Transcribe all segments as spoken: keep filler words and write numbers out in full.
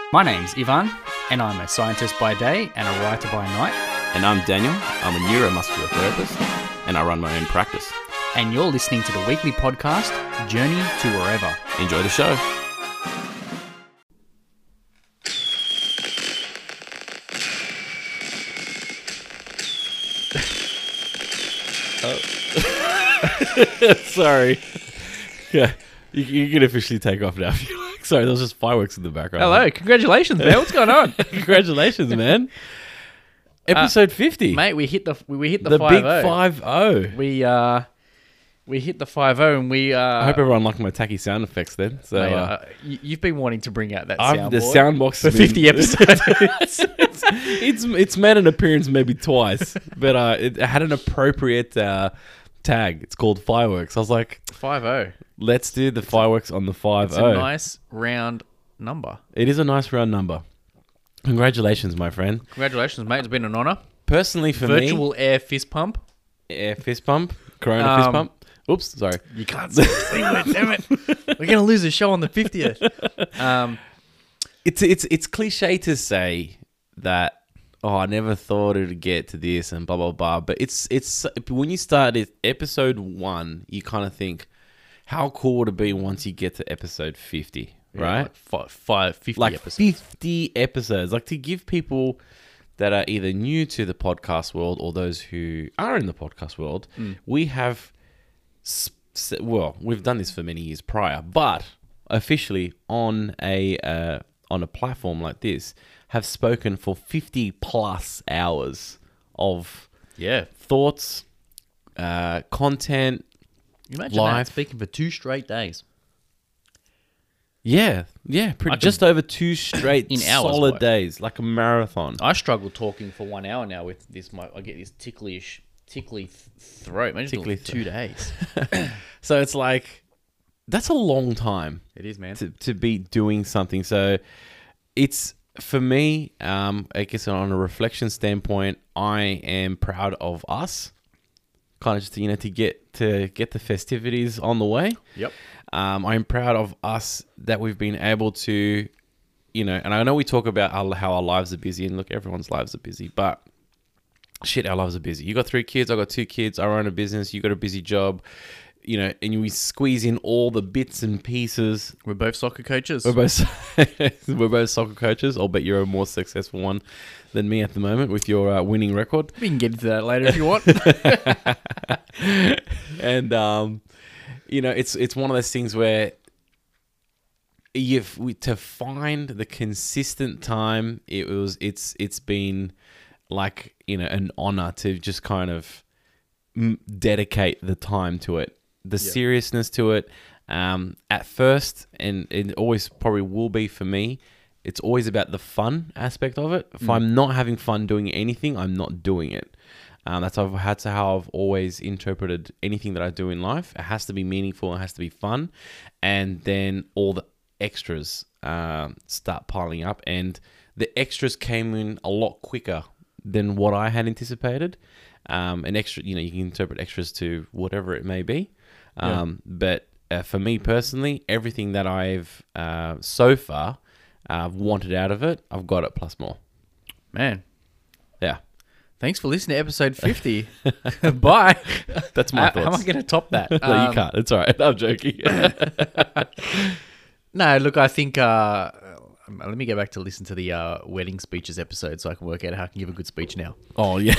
My name's Ivan, and I'm a scientist by day and a writer by night. And I'm Daniel. I'm a neuromuscular therapist, and I run my own practice. And you're listening to the weekly podcast, Journey to Wherever. Enjoy the show. Oh. Sorry. Yeah, you, you can officially take off now if you like. Sorry, there was just fireworks in the background. Hello, congratulations, man. What's going on? Congratulations, man. Episode uh, fifty, mate. We hit the we hit the, the five big oh. five oh. We uh we hit the five oh, and we. Uh, I hope everyone liked my tacky sound effects then. So mate, uh, uh, you've been wanting to bring out that I've, soundboard the sound box for has been- fifty episodes. it's, it's, it's it's made an appearance maybe twice, but uh, it had an appropriate uh, tag. It's called fireworks. I was like, five oh. let's do the fireworks on the five oh. It's a nice round number. It is a nice round number. Congratulations, my friend. Congratulations, mate. It's been an honour. Personally, for Virtual me, Virtual air fist pump. Air fist pump, Corona Um, fist pump. Oops, sorry. You can't say the C word, damn it. We're going to lose the show on the fiftieth. Um, It's it's it's cliche to say that, oh, I never thought it'd get to this and blah blah blah. But it's it's when you start it, episode one, you kind of think, how cool would it be once you get to episode fifty, right? Like five, five, fifty Like episodes. fifty episodes, like to give people that are either new to the podcast world or those who are in the podcast world, Mm. we have, s- s- well, we've done this for many years prior, but officially on a uh, on a platform like this, have spoken for fifty plus hours of Yeah. thoughts, uh, content. Imagine Live. that, speaking for two straight days. Yeah, yeah, I pretty, could- just over two straight In hours, solid like. days, like a marathon. I struggle talking for one hour now with this. My, I get this ticklish, tickly th- throat. Imagine Tickly doing it for two days. So it's like, that's a long time It is, man. to, to be doing something. So it's, for me, um, I guess on a reflection standpoint, I am proud of us. Kind of just, you know, to get to get the festivities on the way. Yep. Um, I'm proud of us that we've been able to, you know, and I know we talk about our, how our lives are busy, and look, everyone's lives are busy, but shit, our lives are busy. You got three kids, I got two kids, I run a business, you got a busy job, you know, and we squeeze in all the bits and pieces. We're both soccer coaches. We're both we're both soccer coaches. I'll bet you're a more successful one than me at the moment with your uh, winning record. We can get into that later if you want. And um, you know, it's it's one of those things where if we to find the consistent time, it was it's it's been like, you know, an honor to just kind of m- dedicate the time to it, the Yeah. seriousness to it. Um, at first, and it always probably will be for me, it's always about the fun aspect of it. If Mm. I'm not having fun doing anything, I'm not doing it. Um, that's how I've had to how I've always interpreted anything that I do in life. It has to be meaningful. It has to be fun, and then all the extras um, start piling up. And the extras came in a lot quicker than what I had anticipated. Um, an extra, you know, you can interpret extras to whatever it may be. Um, But uh, for me personally, everything that I've uh, so far uh, wanted out of it, I've got it plus more. Man, Yeah, thanks for listening to episode fifty. Bye. that's my How, thoughts. how am I going to top that? No, Um, you can't. It's all right. I'm joking. No, look, I think... Uh, um, let me go back to listen to the uh, wedding speeches episode so I can work out how I can give a good speech now. Oh, yeah.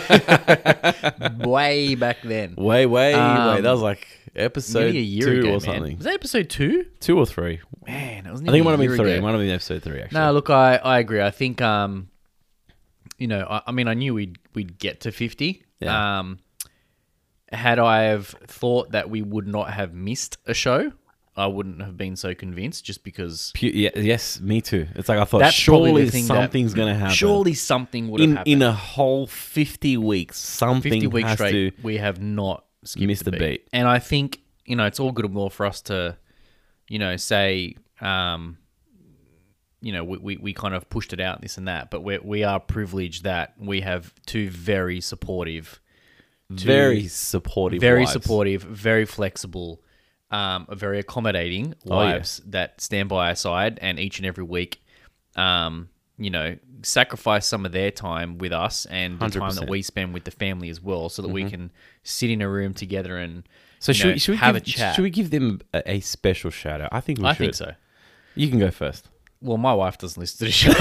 Way back then. way, way, Um, way. That was like episode Nearly a year two ago, or man. something. Was that episode two? Two or three. Man, it was I nearly think it might a have been year three. ago. It might have been episode three, actually. No, look, I, I agree. I think, um, you know, I, I mean, I knew we'd we'd get to fifty. Yeah. Um, had I have thought that we would not have missed a show, I wouldn't have been so convinced. Just because Pu- yeah, yes, me too. It's like I thought, That's probably surely the thing that- something's going to happen. surely something would have in, happened. in a whole fifty weeks, something fifty weeks has straight, to... we have not skipped Missed the a beat. beat. And I think, you know, it's all good and well for us to, you know, say, um, you know, we, we, we kind of pushed it out, this and that, but we we are privileged that we have two very supportive, two Very supportive very wives. supportive, very flexible, um, very accommodating Oh, yeah. wives that stand by our side, and each and every week um, you know, sacrifice some of their time with us and the one hundred time percent. that we spend with the family as well, so that we can sit in a room together and So you should know, we, should we have give, a chat. Should we give them a, a special shout out? I think we I should. think so. You can go first. Well, my wife doesn't listen to the show.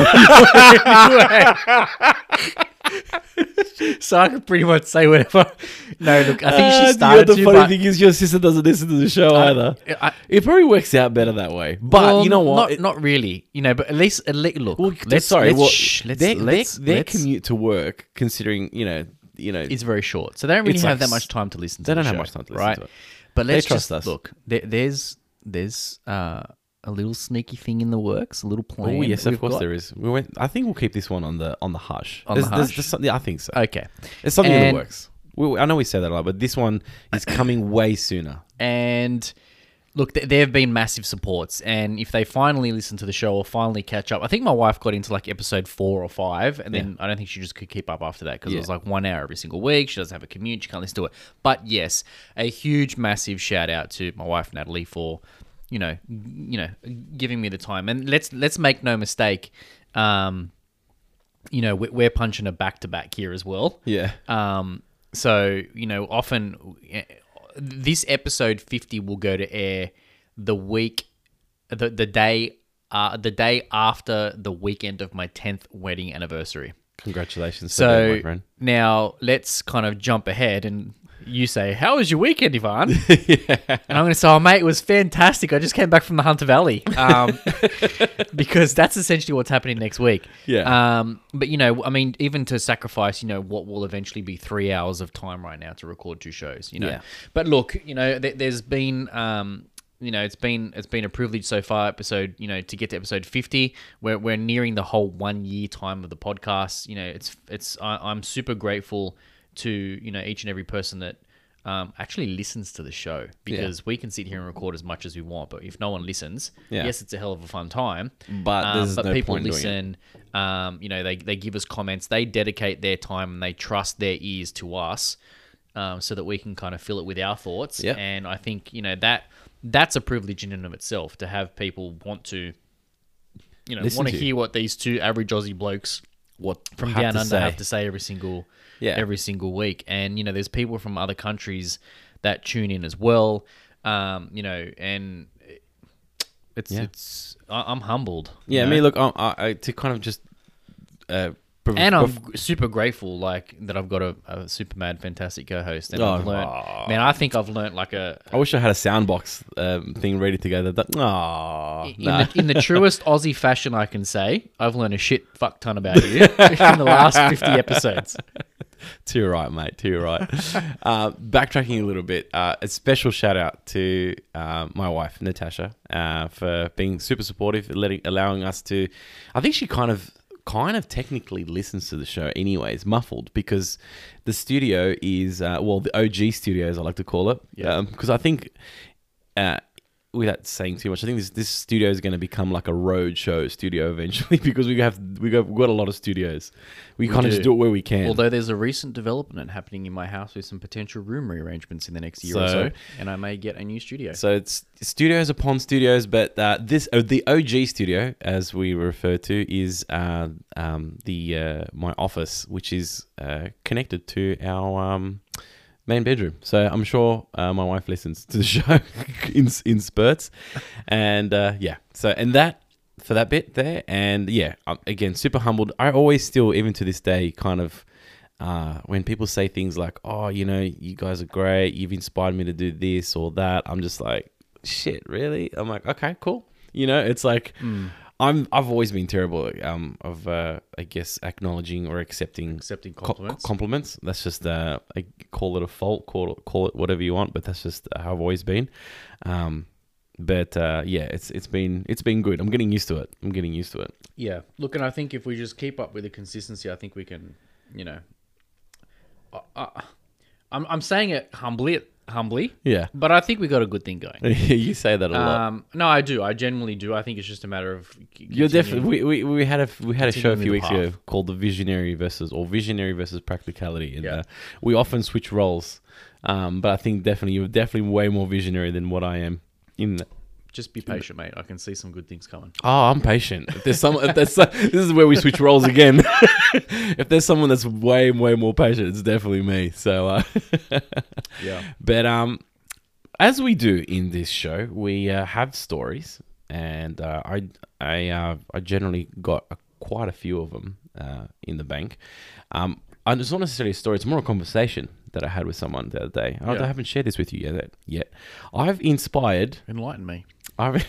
So I can pretty much say whatever. No, look, I think she started the to, funny but thing is your sister doesn't listen to the show either. I, It probably works out better that way. But well, you know what? Not, It- not really. You know, but at least, at least look. well, let's, sorry. let's, well, shh, let's, their, let's, their, their let's- commute to work, considering you know, you know, is very short, so they don't really It's have like that s- much time to listen. they to the don't have show, much time to listen right? to it. But let's trust just us. look. There, there's there's uh, a little sneaky thing in the works, a little plan. oh yes, that of we've course got. there is. We went. I think we'll keep this one on the on the hush. On the There's- there's- hush? there's some- yeah, I think so. Okay, It's something in And- the works. We, I know we say that a lot, but this one is coming way sooner. and look, th- there have been massive supports, and if they finally listen to the show or finally catch up, I think my wife got into like episode four or five, and then I don't think she just could keep up after that because Yeah. it was like one hour every single week. She doesn't have a commute; she can't listen to it. But yes, a huge, massive shout out to my wife Natalie for, you know, you know, giving me the time. And let's let's make no mistake, um, you know, we're, we're punching a back to back here as well. Yeah. Um, so, you know, often eh, this episode fifty will go to air the week, the, the day, uh, the day after the weekend of my tenth wedding anniversary. Congratulations, to them, So my friend. now let's kind of jump ahead and you say, how was your weekend, Ivan? And I'm going to say, oh, mate, it was fantastic. I just came back from the Hunter Valley. Um, because that's essentially what's happening next week. Yeah. Um, but, you know, I mean, even to sacrifice, you know, what will eventually be three hours of time right now to record two shows, you know. Yeah. But look, you know, th- there's been... Um, you know, it's been it's been a privilege so far. Episode, you know, to get to episode fifty, we're we're nearing the whole one year time of the podcast. You know, it's it's I, I'm super grateful to you know each and every person that um, actually listens to the show, because we can sit here and record as much as we want, but if no one listens, Yeah. yes, it's a hell of a fun time. But um, there's but no people point in doing listen. Um, you know, they they give us comments, they dedicate their time, and they trust their ears to us, um, so that we can kind of fill it with our thoughts. Yep. And I think you know that. That's a privilege in and of itself, to have people want to, you know, Listen want to to you. hear what these two average Aussie blokes What from have down to under say. have to say every single, Yeah. every single week. And you know, there's people from other countries that tune in as well. Um, you know, and it's Yeah. it's I- I'm humbled. you Yeah, I know? mean, look, I, I, I- to kind of just. Uh, prov- And I'm prov- super grateful, like that I've got a, a super mad, fantastic co-host. And Oh, I've learned, aw. man, I think I've learned like a, I wish I had a soundbox um, thing ready to go. That, that oh, in, the, in the truest Aussie fashion I can say, I've learned a shit fuck ton about you in the last fifty episodes. Too right, mate. Too right. uh, backtracking a little bit, uh, a special shout out to uh, my wife Natasha uh, for being super supportive, letting allowing us to. I think she kind of, kind of technically listens to the show, anyways, muffled, because the studio is uh, well, the O G studio, as I like to call it. Yeah. Because I think. Uh, Without saying too much, I think this this studio is going to become like a road show studio eventually, because we have we got we've got a lot of studios. We, kind of do. just do it where we can. Although there's a recent development happening in my house with some potential room rearrangements in the next year or So- so, and I may get a new studio. So it's studios upon studios, but uh, this uh, the O G studio, as we refer to, is uh, um, the uh, my office, which is uh, connected to our um, main bedroom. So I'm sure uh, my wife listens to the show in in spurts, and uh, yeah. So and that for that bit there, and yeah, um, again, super humbled. I always still, even to this day, kind of. Uh, when people say things like, oh, you know, you guys are great, you've inspired me to do this or that, I'm just like, shit, really? I'm like, okay, cool. You know, it's like, I'm, I've always been terrible um, of, uh, I guess, acknowledging or accepting Accepting co- compliments. compliments. That's just, uh, I call it a fault, call it, call it whatever you want, but that's just how I've always been. Um, but uh, yeah, it's it's been it's been good. I'm getting used to it. I'm getting used to it. Yeah. Look, and I think if we just keep up with the consistency, I think we can, you know, I, I, I'm I'm saying it humbly, humbly, Yeah. but I think we got a good thing going. You say that a lot. Um, no, I do. I genuinely do. I think it's just a matter of c- You're continuing- definitely. We, we, we had a we had a show a Continuing few the weeks path. ago called the Visionary versus or Visionary versus Practicality, and Yeah. uh, we often switch roles. Um, but I think definitely you're definitely way more visionary than what I am in Just be patient, mate. I can see some good things coming. Oh, I'm patient. If there's some, if there's, this is where we switch roles again. If there's someone that's way, way more patient, it's definitely me. So, uh, Yeah. But um, as we do in this show, we uh, have stories, and uh, I, I, uh, I generally got a, quite a few of them uh, in the bank. Um, and it's not necessarily a story; it's more a conversation that I had with someone the other day. I, Yeah. I haven't shared this with you yet. Yet, I've inspired. Enlighten me. I've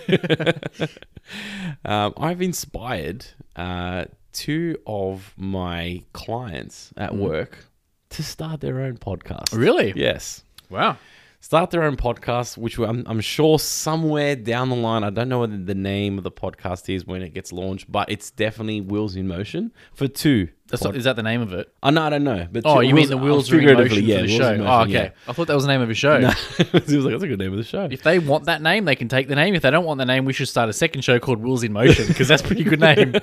um, I've inspired uh, two of my clients at work to start their own podcast. Really? Yes. Wow. Start their own podcast, which I'm, I'm sure somewhere down the line, I don't know what the name of the podcast is when it gets launched, but it's definitely Wheels in Motion for two. That's pod- not, is that the name of it? oh, no, I don't know. But Oh, two- you mean the wheels are in figuratively, motion yeah, for the Wheels show? in Motion, Oh, okay. yeah. I thought that was the name of a show. No, it was like, that's a good name of the show. If they want that name, they can take the name. If they don't want the name, we should start a second show called Wheels in Motion because that's a pretty good name.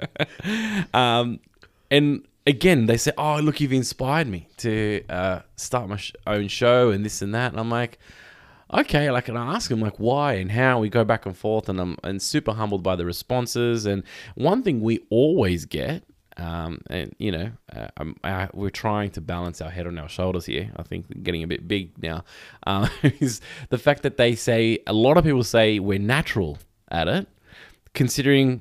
Um, and again, they say, "Oh, look, you've inspired me to uh, start my sh- own show and this and that." And I'm like, "Okay." Like, and I ask them like why and how. We go back and forth, and I'm and super humbled by the responses. And one thing we always get, um, and you know, uh, I'm, I, we're trying to balance our head on our shoulders here. I think getting a bit big now uh, is the fact that they say a lot of people say we're natural at it, considering.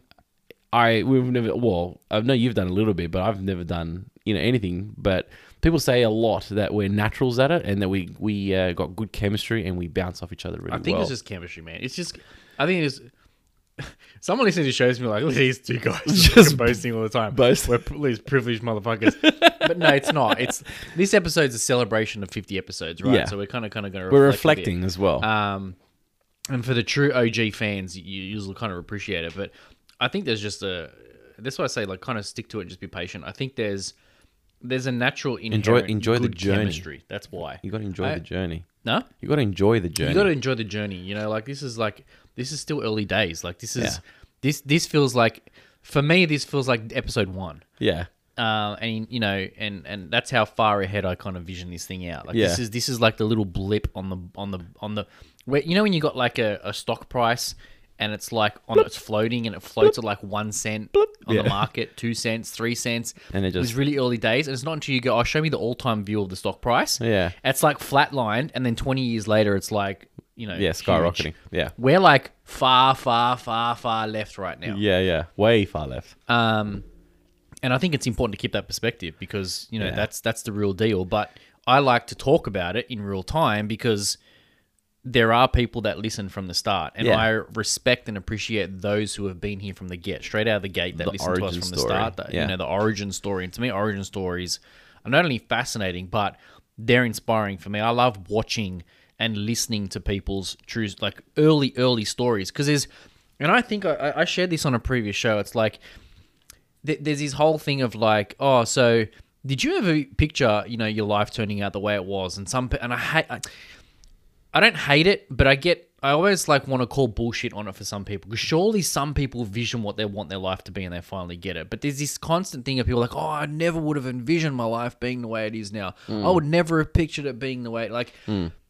I we've never well I know you've done a little bit, but I've never done you know anything. But people say a lot that we're naturals at it, and that we we uh, got good chemistry and we bounce off each other really I think well. it's just chemistry, man. It's just, I think it's. Someone listening to shows me like, look at these two guys just Just boasting all the time. boast. We're pri- these privileged motherfuckers. But no, it's not. It's this episode's a celebration of fifty episodes, right? Yeah. So we're kind of kind of going to We're reflect a bit. reflecting as well. Um, and for the true O G fans, you usually kind of appreciate it. But I think there's just a. That's why I say like kind of stick to it, and just be patient. I think there's there's a natural inherent enjoy the good journey. chemistry. That's why. you got to enjoy I- the journey. No, You got to enjoy the journey. you got to enjoy the journey. You know, like this is like this is still early days. Like this is Yeah. this this feels like for me this feels like episode one. yeah, Uh, and you know, and and that's how far ahead I kind of vision this thing out. Like this Yeah. is this is like the little blip on the on the on the where you know when you got like a, a stock price and it's like on it's floating and it floats at like one cent on Yeah. the market, two cents, three cents. And it It was just- really early days, and it's not until you go, oh, show me the all time view of the stock price. Yeah. It's like flatlined, and then twenty years later, it's like you know, yeah, huge. skyrocketing. Yeah, We're like far, far, far, far left right now. yeah, yeah, way far left. Um, and I think it's important to keep that perspective because you know Yeah. that's that's the real deal. But I like to talk about it in real time because there are people that listen from the start, and Yeah. I respect and appreciate those who have been here from the get, straight out of the gate, that The listen to us origin from the story. start. That, Yeah. You know, the origin story, and to me, origin stories are not only fascinating, but they're inspiring for me. I love watching and listening to people's true, like early, early stories because there's, and I think I, I shared this on a previous show. It's like th- there's this whole thing of like, oh, so did you ever picture, you know, your life turning out the way it was? And some, pe- and I hate, I, I don't hate it, but I get, I always like want to call bullshit on it for some people because surely some people vision what they want their life to be and they finally get it. But there's this constant thing of people like, oh, I never would have envisioned my life being the way it is now. I would never have pictured it being the way, like,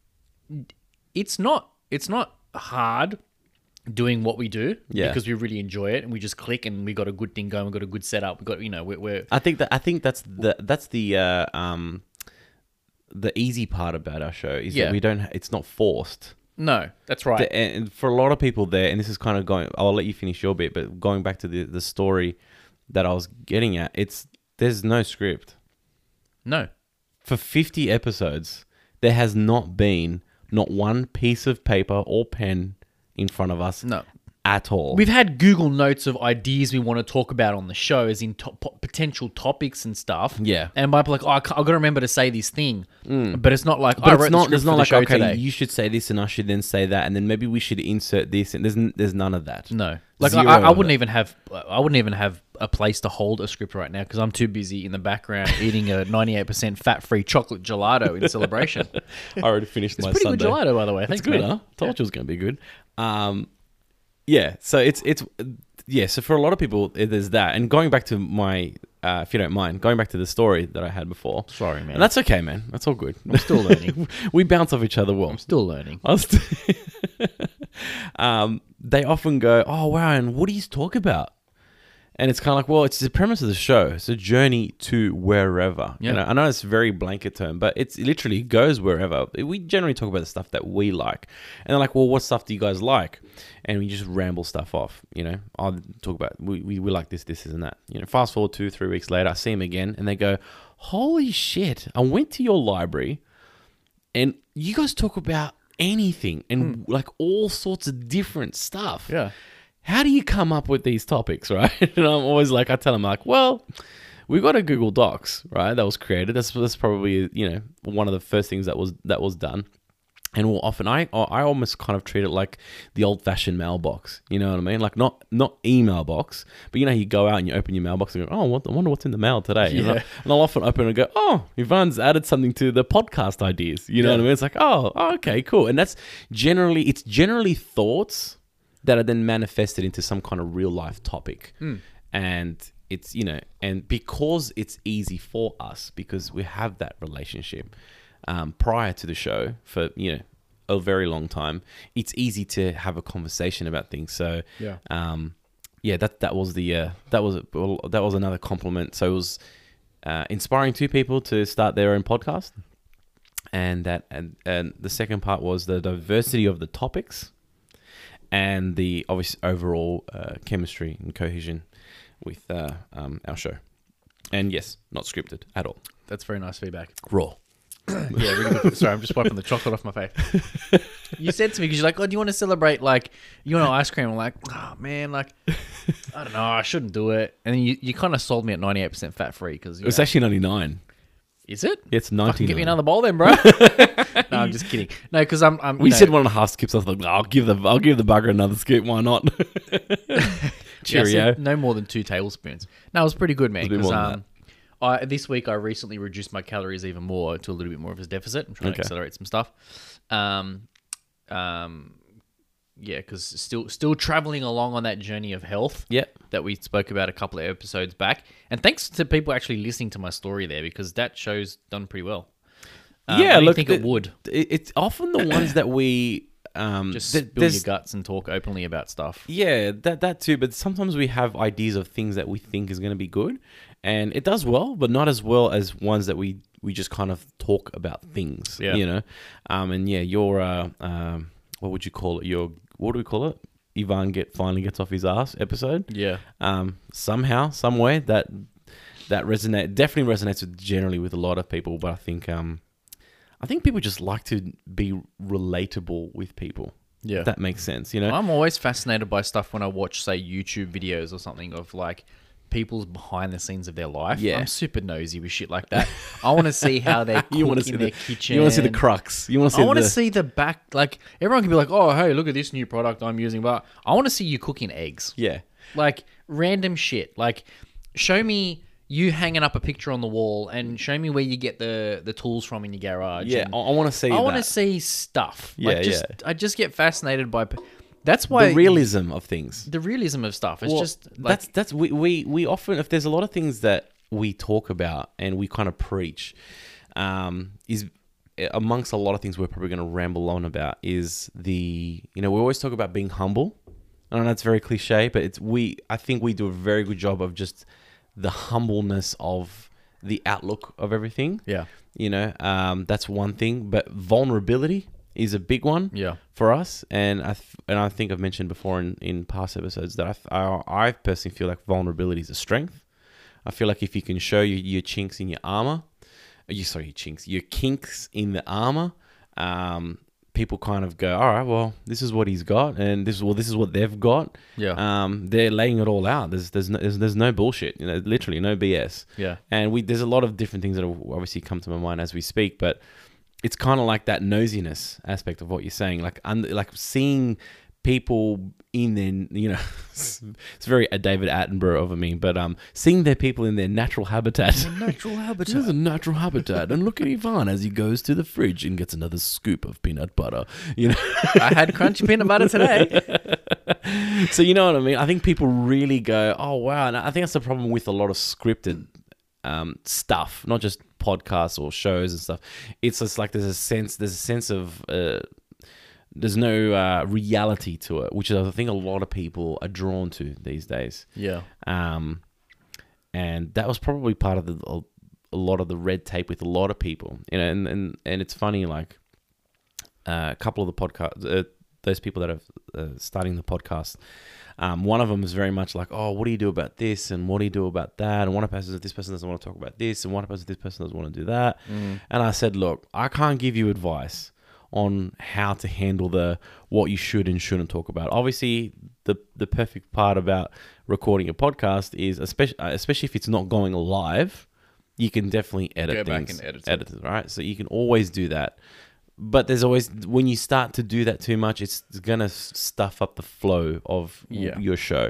it's not, it's not hard doing what we do Yeah. because we really enjoy it and we just click and we got a good thing going. We got a good setup. We got, you know, we're, we're I think that I think that's the that's the uh, um the easy part about our show is Yeah. that we don't. It's not forced. no, that's right. The- and for a lot of people there, and this is kind of going. I'll let you finish your bit, but going back to the the story that I was getting at, it's there's no script no, for fifty episodes. There has not been not one piece of paper or pen in front of us no. at all. We've had Google Notes of ideas we want to talk about on the show, as in to- po- potential topics and stuff. Yeah. and by like, oh, I got to remember to say this thing, but it's not like, But I it's wrote not. the There's script not for the like show okay, today. you should say this, and I should then say that, and then maybe we should insert this. And there's n- there's none of that. No, like I, Zero I, I of wouldn't it. even have, I wouldn't even have a place to hold a script right now because I'm too busy in the background eating a ninety-eight percent fat-free chocolate gelato in celebration. I already finished my Pretty Sunday. good gelato, by the way. It's Thanks, good, man. huh? Told you it was going to be good. Um, yeah. So it's it's yeah. So for a lot of people, it- there's that. And going back to my, uh, if you don't mind, going back to the story that I had before. Sorry, man. And that's okay, man. That's all good. I'm still learning. We bounce off each other well. I'm still learning. I was um, they often go, "Oh wow, and what do you talk about?" And it's kind of like, well, it's the premise of the show. It's a journey to wherever. Yeah. You know, I know it's a very blanket term, but it's it literally goes wherever. We generally talk about the stuff that we like. And they're like, well, what stuff do you guys like? And we just ramble stuff off, you know. I'll talk about, we, we, we like this, this, this, and that. You know, fast forward two, three weeks later, I see them again, and they go, holy shit, I went to your library, and you guys talk about anything, and like all sorts of different stuff. Yeah. How do you come up with these topics, right? And I'm always like, I tell them like, well, we got a Google Docs, right? That was created. That's that's probably, you know, one of the first things that was that was done. And we'll often, I I almost kind of treat it like the old-fashioned mailbox. You know what I mean? Like not not email box, but you know, you go out and you open your mailbox and go, oh, what, I wonder what's in the mail today. Yeah. And, I, and I'll often open and go, oh, Ivan's added something to the podcast ideas. You know Yeah. what I mean? It's like, oh, okay, cool. And that's generally, it's generally thoughts that are then manifested into some kind of real life topic. Mm. And it's, you know, and because it's easy for us, because we have that relationship um, prior to the show for, you know, a very long time, it's easy to have a conversation about things. So, Yeah. um, yeah, that, that was the, uh, that was, well, that was another compliment. So it was uh, inspiring two people to start their own podcast. And that, and, and the second part was the diversity of the topics, and the obvious overall uh, chemistry and cohesion with uh, um, our show. And yes, not scripted at all. That's very nice feedback. Raw. Yeah, really good. Sorry, I'm just wiping the chocolate off my face. You said to me, because you're like, oh, do you want to celebrate, like, you want ice cream? I'm like, oh, man, like, I don't know, I shouldn't do it. And then you, you kind of sold me at ninety-eight percent fat-free. Because It's actually ninety-nine. Is it? It's Fucking ninety-nine. get me another bowl then, bro. No, I'm just kidding. No, because I'm... I'm you We know, said one and a half skips. I was like, I'll give the I'll give the bugger another skip. Why not? yeah, I Cheerio. said no more than two tablespoons. No, it was pretty good, man. It was a bit Because more than um, I, this week I recently reduced my calories even more to a little bit more of a deficit. I'm trying Okay. to accelerate some stuff. Um, um, yeah, because still still traveling along on that journey of health. Yep. That we spoke about a couple of episodes back. And thanks to people actually listening to my story there, because that show's done pretty well. Um, Yeah, I didn't look, think the- it would. It, it's often the ones that we um, Just th- spill there's- your guts and talk openly about stuff. Yeah, that that too. But sometimes we have ideas of things that we think is going to be good, and it does well, but not as well as ones that we we just kind of talk about things. Yeah. You know, um, and yeah, your uh, um, what would you call it? Your what do we call it? Ivan get finally gets off his ass episode. Yeah. Um, somehow, some way that that resonate definitely resonates with generally with a lot of people. But I think um, I think people just like to be relatable with people. Yeah. If that makes sense. You know. I'm always fascinated by stuff when I watch, say, YouTube videos or something of like people's behind the scenes of their life. Yeah. I'm super nosy with shit like that. I want to see how they cook You wanna in see their the- kitchen. You want to see the crux. You want to see I want to the, see the back. Like everyone can be like, "Oh, hey, look at this new product I'm using," but I want to see you cooking eggs. Yeah. Like random shit. Like show me you hanging up a picture on the wall and show me where you get the the tools from in your garage. Yeah, and I, I want to see I that. want to see stuff. Like Yeah, just, yeah. I just get fascinated by. That's why the realism of things. the realism of stuff. It's Well, just like that's that's we, we we often, if there's a lot of things that we talk about and we kind of preach, um, is amongst a lot of things we're probably going to ramble on about is the, you know, we always talk about being humble. I know that's very cliche, but it's we. I think we do a very good job of just the humbleness of the outlook of everything. yeah, You know, um, that's one thing, but vulnerability is a big one. yeah, For us, and I th- and I think I've mentioned before in, in past episodes that I, th- I I personally feel like vulnerability is a strength. I feel like if you can show your, your chinks in your armor, you sorry your chinks, your kinks in the armor, um, people kind of go, all right, well, this is what he's got, and this is well, this is what they've got. yeah, Um, they're laying it all out. There's there's no, there's, there's no bullshit. You know, literally no B S. yeah, And we there's a lot of different things that have obviously come to my mind as we speak, but it's kind of like that nosiness aspect of what you're saying, like un- like seeing people in their, you know, it's very a David Attenborough of a meme, but um, seeing their people in their natural habitat. natural This is a natural habitat, and look at Ivan as he goes to the fridge and gets another scoop of peanut butter. You know, I had crunchy peanut butter today. so you know what I mean. I think people really go, "Oh wow!" And I think that's the problem with a lot of scripted um, stuff, not just podcasts or shows and stuff. It's just like there's a sense, there's a sense of uh, there's no uh, reality to it, which is I think a lot of people are drawn to these days. Yeah. Um, and that was probably part of the a, a lot of the red tape with a lot of people, you know. And and, and it's funny, like uh, a couple of the podcast, uh, those people that are uh, starting the podcast. Um, one of them is very much like, oh, what do you do about this? And what do you do about that? And one person says, this person doesn't want to talk about this. And one person says, this person doesn't want to do that. Mm. And I said, look, I can't give you advice on how to handle the what you should and shouldn't talk about. Obviously, the the perfect part about recording a podcast is, especially especially if it's not going live, you can definitely edit Go things. back and edit it. edit it, right? So you can always do that. But there's always, when you start to do that too much, it's going to stuff up the flow of Yeah. your show.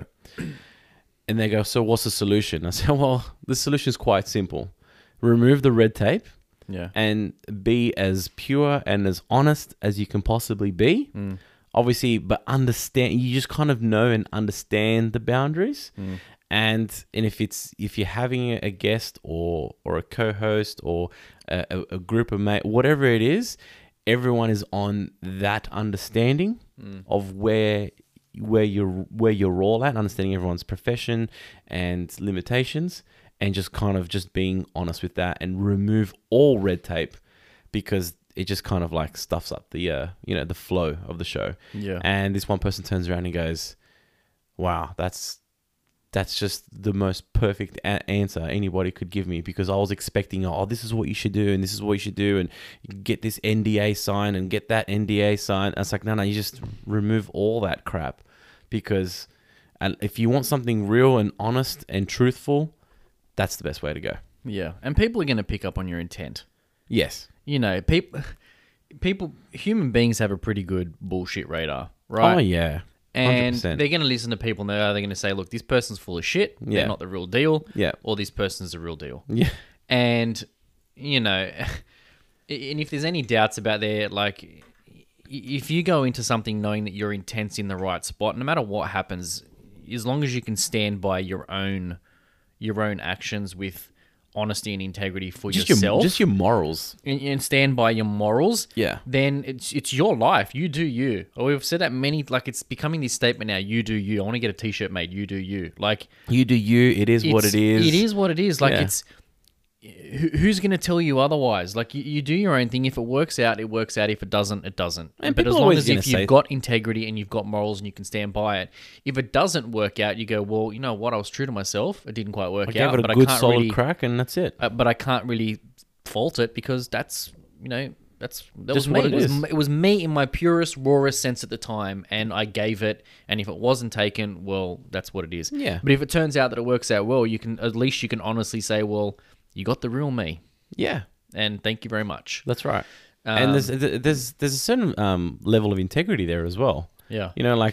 And they go, so what's the solution? I say, well, the solution is quite simple. Remove the red tape Yeah. and be as pure and as honest as you can possibly be. Mm. Obviously, but understand, you just kind of know and understand the boundaries. Mm. And and if it's if you're having a guest or or a co-host or a, a, a group of mate, whatever it is, everyone is on that understanding Mm. of where where you're where you're all at, understanding everyone's profession and limitations, and just kind of just being honest with that and remove all red tape, because it just kind of like stuffs up the uh you know the flow of the show. Yeah. And this one person turns around and goes, wow, that's that's just the most perfect a- answer anybody could give me, because I was expecting, oh, this is what you should do and this is what you should do and get this N D A sign and get that N D A sign. And it's like, no, no, you just remove all that crap, because and if you want something real and honest and truthful, that's the best way to go. Yeah. And people are going to pick up on your intent. Yes. You know, people, people, human beings have a pretty good bullshit radar, right? Oh, yeah. And one hundred percent. they're going to listen to people and they're going to say, look, this person's full of shit. Yeah. They're not the real deal. Yeah. Or this person's the real deal. Yeah. And, you know, and if there's any doubts about their, like, if you go into something knowing that your intent's in the right spot, no matter what happens, as long as you can stand by your own, your own actions with honesty and integrity for Just yourself, your, just your morals. and, and stand by your morals, Yeah. then it's it's your life. You do you. Or we've said that many, like it's becoming this statement now. You do you. I want to get a T-shirt made. You do you. Like You do you. It is what it's- it is. It is what it is. Like Yeah. it's who, who's going to tell you otherwise? Like you, you do your own thing. If it works out, it works out. If it doesn't, it doesn't. And but people as are long always as gonna if say- you've got integrity and you've got morals and you can stand by it, if it doesn't work out, you go, well, you know what? I was true to myself. It didn't quite work I gave out, it a but good I can't solid really, crack, and that's it. uh, but I can't really fault it because that's you know that's that Just was me. what it It was, is. m- it was me in my purest, rawest sense at the time, and I gave it. And if it wasn't taken, well, that's what it is. Yeah. But if it turns out that it works out well, you can at least you can honestly say, well, you got the real me, Yeah. and thank you very much. That's right. Um, and there's there's there's a certain um, level of integrity there as well. Yeah. You know, like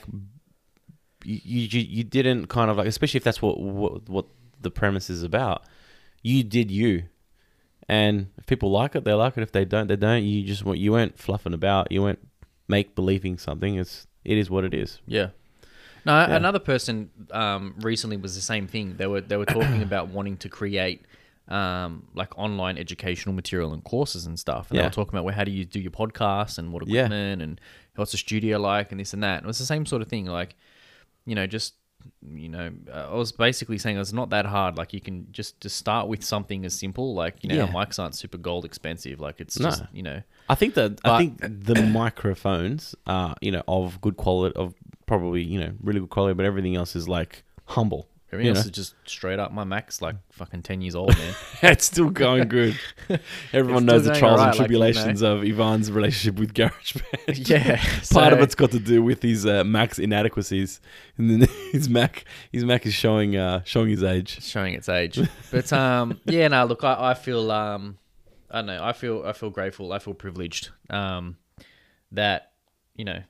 you you, you didn't kind of like, especially if that's what, what what the premise is about. You did you, and if people like it, they like it. If they don't, they don't. You just you weren't fluffing about. You weren't make believing something. It's it is what it is. Yeah. No, another person um, recently was the same thing. They were they were talking about wanting to create um, like online educational material and courses and stuff. And they Yeah. were talking about, well, how do you do your podcast and what Yeah. equipment and what's the studio like and this and that. And it was the same sort of thing. Like, you know, just you know, uh, I was basically saying it's not that hard. Like you can just just start with something as simple, like you know, Yeah. our mics aren't super gold expensive. Like it's No. just you know, I think that I But- think the microphones are, you know, of good quality, of probably, you know, really good quality, but everything else is like humble. everything You else know? is just straight up. My Mac's like fucking ten years old, man. It's still going good. Everyone It's knows still the going trials alright, and like, you know. tribulations of Ivan's relationship with GarageBand. Yeah, Part of so- it's got to do with his uh, Mac's inadequacies, and then his Mac, his Mac is showing uh, showing his age. showing its age. But um, yeah, no, look, I, I feel um, I don't know, I feel I feel grateful, I feel privileged um, that you know,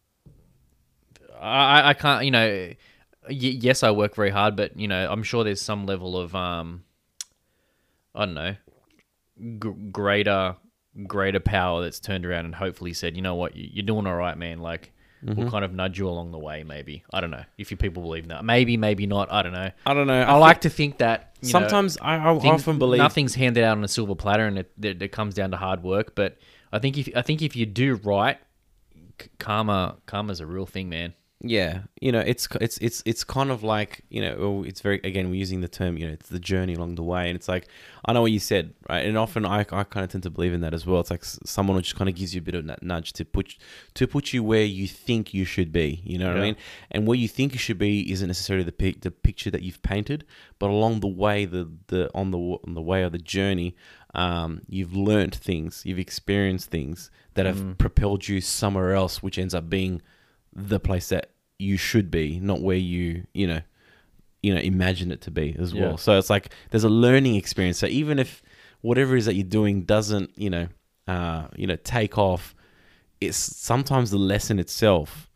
I I can't you know, y- yes, I work very hard, but you know, I'm sure there's some level of um, I don't know, g- greater greater power that's turned around and hopefully said, you know what, you- you're doing all right, man. Like. We'll kind of nudge you along the way, maybe. I don't know if you people believe in that. Maybe, maybe not. I don't know. I don't know. I, like to think that you know, Sometimes I, I things- often believe nothing's handed out on a silver platter, and it, it, it comes down to hard work. But I think if I think if you do right, k- karma, karma's a real thing, man. Yeah, you know, it's it's it's it's kind of like, you know, well, it's very, again, we're using the term, you know, it's the journey along the way, and it's like, I know what you said, right? And often I, I kind of tend to believe in that as well. It's like s- someone who just kind of gives you a bit of that nudge to put to put you where you think you should be. You know what Yeah. I mean? And where you think you should be isn't necessarily the pic, the picture that you've painted, but along the way, the the on the w- on the way of the journey, um, you've learnt things, you've experienced things that have Mm. propelled you somewhere else, which ends up being the place that you should be, not where you, you know, you know, imagine it to be as well. Yeah. So it's like there's a learning experience. So even if whatever it is that you're doing doesn't, you know, uh, you know, take off, it's sometimes the lesson itself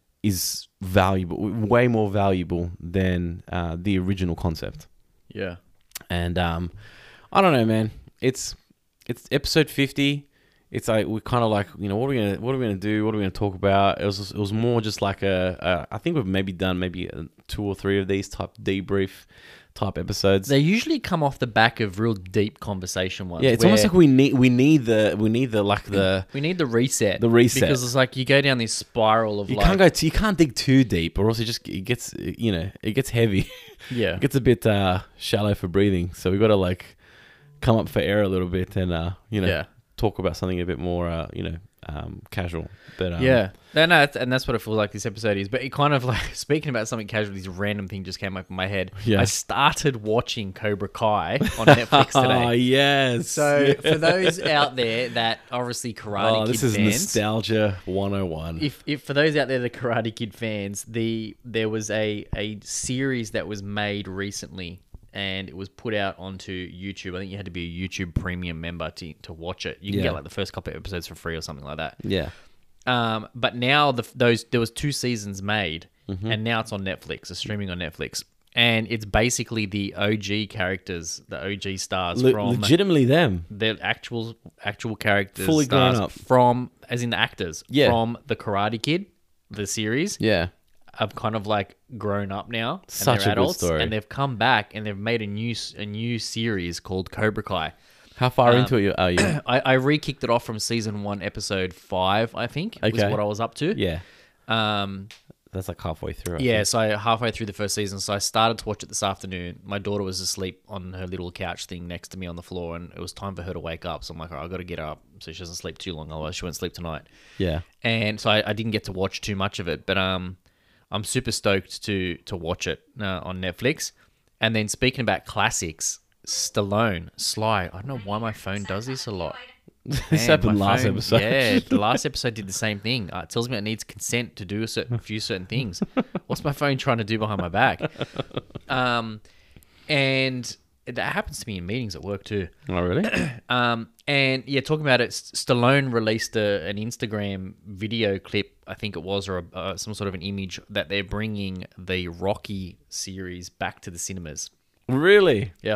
is valuable, way more valuable than uh, the original concept. Yeah. And um, I don't know, man. It's it's episode fifty. It's like we're kind of like, you know, what are we gonna what are we gonna do? What are we gonna talk about? It was it was more just like a, a I think we've maybe done maybe a, two or three of these type debrief type episodes. They usually come off the back of real deep conversation ones. Yeah, it's where almost like we need we need the we need the like the we need the reset. The reset. Because it's like you go down this spiral of you like can't go too, you can't dig too deep, or else it just it gets, you know, it gets heavy. yeah. It gets a bit uh, shallow for breathing. So we got to like come up for air a little bit and uh, you know, Yeah. talk about something a bit more uh, you know, um, casual. But um, Yeah, no, no, that's- and that's what it feels like this episode is. But it kind of like speaking about something casual, this random thing just came up in my head. Yeah. I started watching Cobra Kai on Netflix Oh today. yes. So Yeah. for those out there that obviously Karate Oh, Kid this is fans, nostalgia one oh one. if if for those out there the Karate Kid fans, the there was a a series that was made recently. And it was put out onto YouTube. I think you had to be a YouTube Premium member to to watch it. You can Yeah. get like the first couple of episodes for free or something like that. Yeah. Um, but now the those there was two seasons made, Mm-hmm. and now it's on Netflix. It's streaming on Netflix, and it's basically the O G characters, the O G stars Le- from legitimately them. the actual actual characters, Fully grown stars up. from, as in the actors, Yeah. from the Karate Kid, the series. Yeah. Have kind of like grown up now, and Such they're a good adults, story. and they've come back and they've made a new s- a new series called Cobra Kai. How far Um, into it are you? I, I re-kicked it off from season one, episode five, I think, was Okay. what I was up to. Yeah. Um, That's like halfway through. I yeah, think. so I, halfway through the first season, so I started to watch it this afternoon. My daughter was asleep on her little couch thing next to me on the floor, and it was time for her to wake up. So I'm like, all right, I've got to get her up so she doesn't sleep too long, otherwise she won't sleep tonight. Yeah. And so I, I didn't get to watch too much of it, but um, I'm super stoked to to watch it uh, on Netflix. And then speaking about classics, Stallone, Sly. I don't know why my phone does this a lot. This Man, happened my last phone- episode. Yeah, the last episode did the same thing. Uh, it tells me it needs consent to do a certain few certain things. What's my phone trying to do behind my back? Um, and that happens to me in meetings at work too. Oh, really? Um, and yeah, talking about it, S- Stallone released a, an Instagram video clip, I think it was, or a, uh, some sort of an image that they're bringing the Rocky series back to the cinemas. Really? Yeah.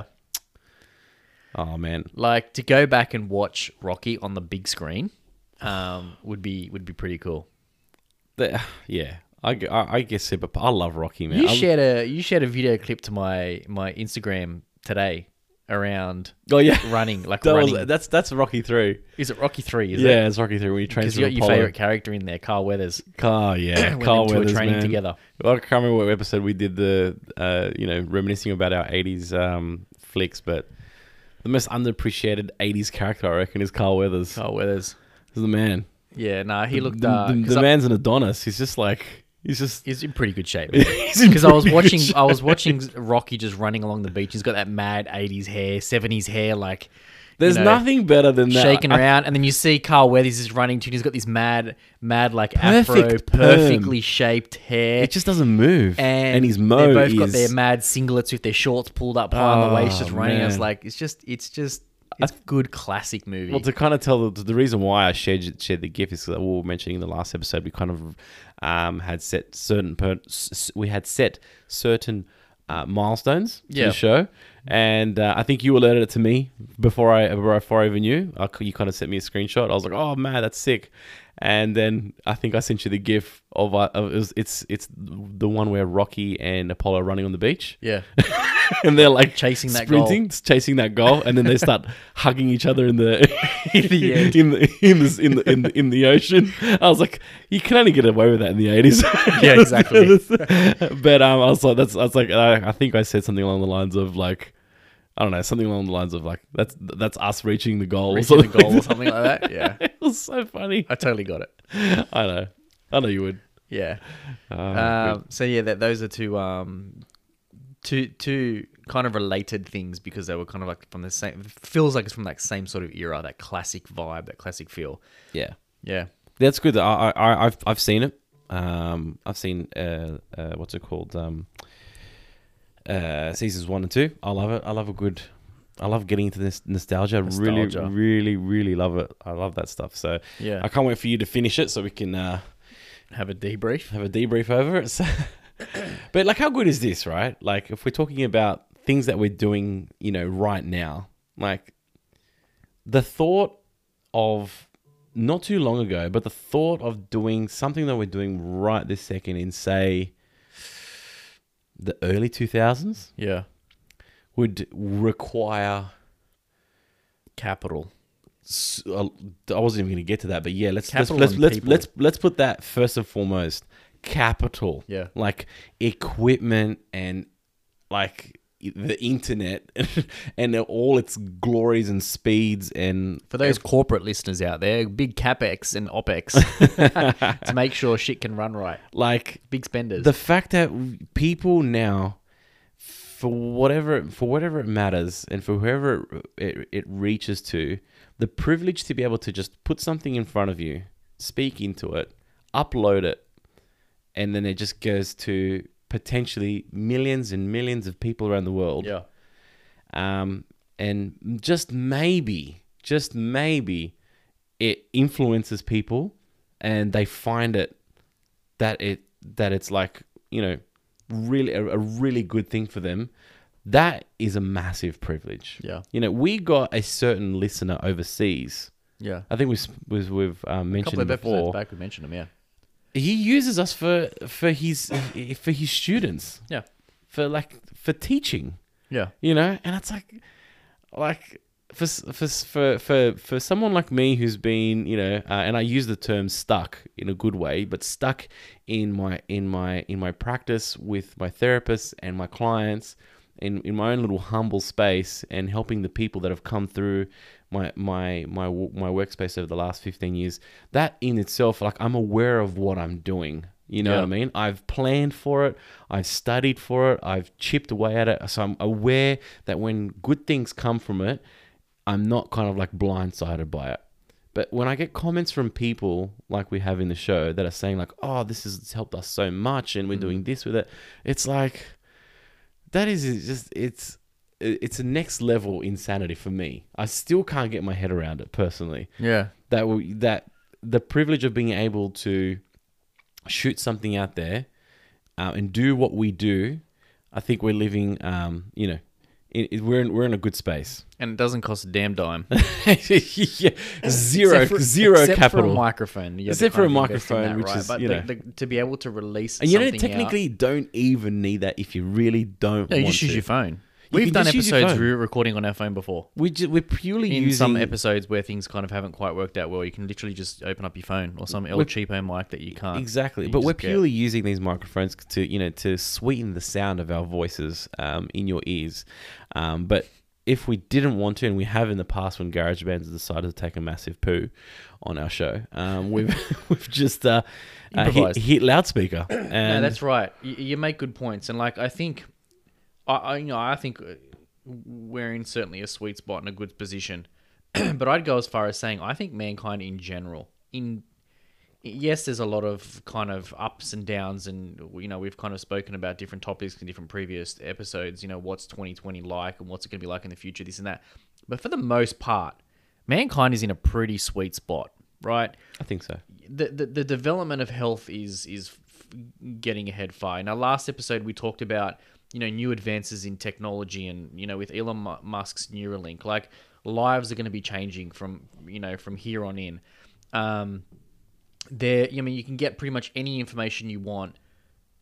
Oh man. Like to go back and watch Rocky on the big screen, um, would be would be pretty cool. The, yeah. I, gu- I, I guess so, but I love Rocky, man. You I- shared a you shared a video clip to my my Instagram today around oh yeah. running like That was- running. that's that's Rocky three. Is it Rocky three? Is Yeah, it? it's Rocky three when you train Because for you got your Apollo. favorite character in there, Carl Weathers. Car, yeah. when Carl them two Weathers, are training man. together. Well, I can't remember what episode we did the, uh, you know, reminiscing about our eighties um, flicks, but the most underappreciated eighties character, I reckon, is Carl Weathers. Carl Weathers. He's the man. Yeah, nah, he looked. The, Uh, the, 'cause the I- man's an Adonis. He's just like, he's just... he's in pretty good shape. he's in Because I was pretty good watching, shape. I was watching Rocky just running along the beach. He's got that mad eighties hair, seventies hair, like There's you know, nothing better than that. shaking I- around, and then you see Carl Weathers is running too. And he's got this mad, mad like afro, Perfect perm. perfectly shaped hair. It just doesn't move. and, And, his they mo both is... got their mad singlets with their shorts pulled up high on the waist, just Oh, running. I was man. like, it's just, it's just, it's a good classic movie. Well, to kind of tell the, the reason why I shared shared the GIF is because we were mentioning in the last episode, we kind of um, had set certain per, s- we had set certain uh, milestones to Yeah. the show, and uh, I think you alerted it to me before I before I even knew. I, you kind of sent me a screenshot. I was like, "Oh man, that's sick!" And then I think I sent you the GIF of, uh, of it was, it's it's the one where Rocky and Apollo are running on the beach. yeah, and they're like Chasing that sprinting, chasing that goal, and then they start hugging each other in the in the end. in the in the in the in the, in the ocean. I was like, you can only get away with that in the eighties. Yeah, exactly. But um, I was like, that's I was like, I, I think I said something along the lines of like, I don't know, something along the lines of like, that's that's us reaching the goal, Reaching or the something, goal or something like that. Yeah, It was so funny. I totally got it. I know, I know you would. Yeah. Oh, Um, so yeah, that those are two um, two two kind of related things because they were kind of like from the same. Feels like it's from that same sort of era, that classic vibe, that classic feel. yeah, Yeah. that's good. I, I I've I've seen it. Um, I've seen uh, uh what's it called? Um, uh, seasons one and two. I love it. I love a good. I love getting into this nostalgia. Nostalgia. Really, really, really love it. I love that stuff. So Yeah. I can't wait for you to finish it so we can uh, Have a debrief. have a debrief over it. So but like, how good is this, right? Like, if we're talking about things that we're doing, you know, right now, like the thought of not too long ago, but the thought of doing something that we're doing right this second in, say, the early two thousands Yeah. would require. Capital. s- uh, I wasn't even going to get to that, but yeah, let's let's Capital let's and let's, people. let's let's put that first and foremost. Capital, Yeah. like equipment and like the internet and all its glories and speeds and For those corporate listeners out there, big capex and opex to make sure shit can run right. like Big spenders. the fact that people now, for whatever for whatever it matters and for whoever it, it, it reaches to, the privilege to be able to just put something in front of you, speak into it, upload it, and then it just goes to potentially millions and millions of people around the world. yeah. Um, and just maybe, just maybe, it influences people, and they find it that it that it's like, you know, really a, a really good thing for them. That is a massive privilege. Yeah. You know, we got a certain listener overseas. Yeah. I think we s- was we've um, A mentioned couple of before. episodes back we mentioned them, yeah. He uses us for for his for his students, Yeah. for like for teaching, Yeah. you know. And it's like like for s- for s- for for for someone like me who's been, you know, uh, and I use the term stuck in a good way, but stuck in my in my in my practice with my therapists and my clients, in in my own little humble space, and helping the people that have come through my my my w- my workspace over the last fifteen years. That in itself, like, I'm aware of what I'm doing. You know Yeah. what I mean? I've planned for it. I've studied for it. I've chipped away at it. So I'm aware that when good things come from it, I'm not kind of like blindsided by it. But when I get comments from people like we have in the show that are saying like, oh, this has helped us so much and we're doing this with it, it's like, that is just, it's, it's a next level insanity for me. I still can't get my head around it personally. Yeah. That we, that the privilege of being able to shoot something out there uh, and do what we do, I think we're living, um, you know, in, in- we're in, we're in a good space. And it doesn't cost a damn dime. yeah, zero, Except for- zero except capital. for a microphone. You have to Except for kind a of invest in microphone, that, which right? is, But you the, know. the, to be able to release And you something don't technically don't even need that if you really don't out, no, you want just use to. your phone. You We've can done just use your episodes phone. re- recording on our phone before. We ju- we're purely In using some episodes where things kind of haven't quite worked out well, you can literally just open up your phone or some old We're- cheapo mic that you can't. exactly, you but just we're get. purely using these microphones to, you know, to sweeten the sound of our voices um, in your ears. Um, but if we didn't want to, and we have in the past when GarageBand has decided to take a massive poo on our show, um, we've we've just uh, uh, hit, Improvised. hit loudspeaker. And No, that's right. You, you make good points, and like I think, I, I you know I think uh, we're in certainly a sweet spot and a good position. But I'd go as far as saying I think mankind in general, in yes, there's a lot of kind of ups and downs, and you know we've kind of spoken about different topics in different previous episodes. You know, what's twenty twenty like, and what's it going to be like in the future, this and that. But for the most part, mankind is in a pretty sweet spot, right? I think so. the, the the development of health is is f- getting ahead far. In our last episode, we talked about you know new advances in technology, and you know with Elon Mu- Musk's Neuralink, like lives are going to be changing from you know from here on in. Um, there, I mean, you can get pretty much any information you want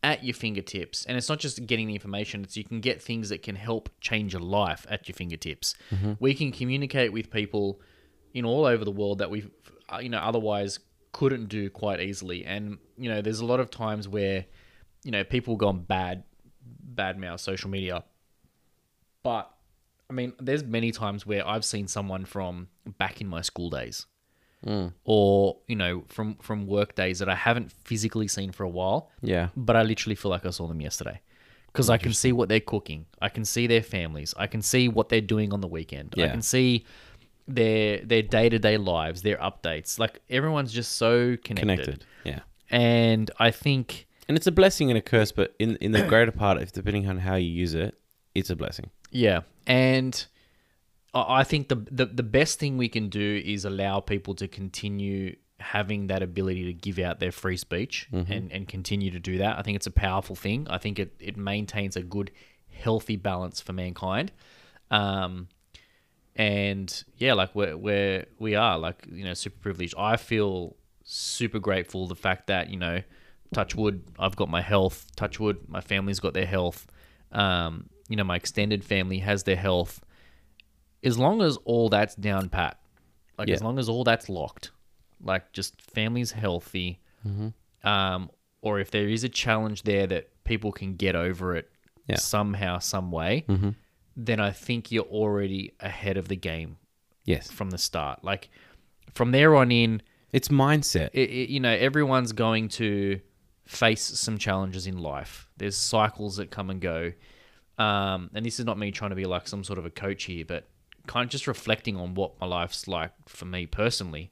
at your fingertips. And it's not just getting the information, it's you can get things that can help change your life at your fingertips. Mm-hmm. We can communicate with people in all over the world that we, you know, otherwise couldn't do quite easily. And, you know, there's a lot of times where, you know, people go on bad, bad mouth social media. But, I mean, there's many times where I've seen someone from back in my school days mm. or, you know, from, from work days that I haven't physically seen for a while. Yeah. But I literally feel like I saw them yesterday because I can see what they're cooking. I can see their families. I can see what they're doing on the weekend. Yeah. I can see their their day-to-day lives, their updates. Like, everyone's just so connected. Connected, yeah. And I think... And it's a blessing and a curse, but in, in the greater part, if depending on how you use it, it's a blessing. Yeah. And I I think the, the, the best thing we can do is allow people to continue having that ability to give out their free speech mm-hmm. and, and continue to do that. I think it's a powerful thing. I think it, it maintains a good, healthy balance for mankind. Um, and yeah, like we're, we're, we are like, you know, super privileged. I feel super grateful the fact that, you know, touch wood, I've got my health. Touch wood, my family's got their health. Um, you know, my extended family has their health. As long as all that's down pat, like yeah. as long as all that's locked, like just family's healthy, mm-hmm. um, or if there is a challenge there that people can get over it yeah. somehow, some way, mm-hmm. then I think you're already ahead of the game. Yes, from the start. Like from there on in, it's mindset. It, it, you know, everyone's going to face some challenges in life. There's cycles that come and go. Um, and this is not me trying to be like some sort of a coach here, but kind of just reflecting on what my life's like for me personally.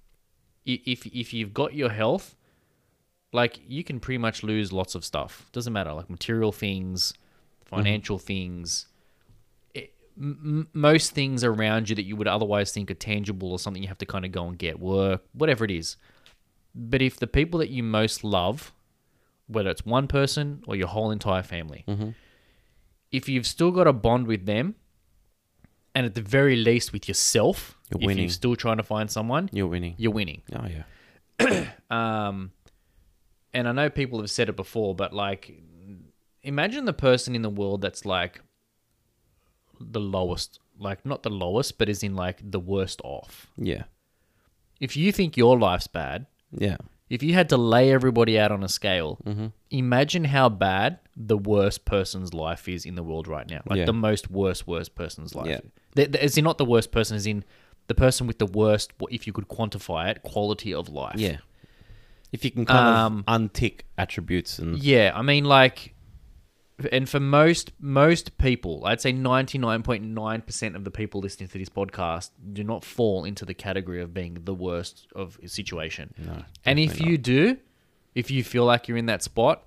If if you've got your health, like you can pretty much lose lots of stuff. Doesn't matter, like material things, financial mm-hmm. things, it, m- most things around you that you would otherwise think are tangible or something you have to kind of go and get, work, whatever it is. But if the people that you most love, whether it's one person or your whole entire family, mm-hmm. if you've still got a bond with them, and at the very least with yourself, you're if winning. you're still trying to find someone, you're winning. You're winning. Oh yeah. um, and I know people have said it before, but like, imagine the person in the world that's like the lowest, like not the lowest, but is in like the worst off. Yeah. If you think your life's bad, yeah. If you had to lay everybody out on a scale, mm-hmm. imagine how bad the worst person's life is in the world right now. Like yeah. the most worst, worst person's life. Yeah. The, the, as in not the worst person, as in the person with the worst, if you could quantify it, quality of life. Yeah. If you can kind um, of untick attributes and... Yeah, I mean like... And for most most people, I'd say ninety-nine point nine percent of the people listening to this podcast do not fall into the category of being the worst of a situation. No, and if you not. do, if you feel like you're in that spot,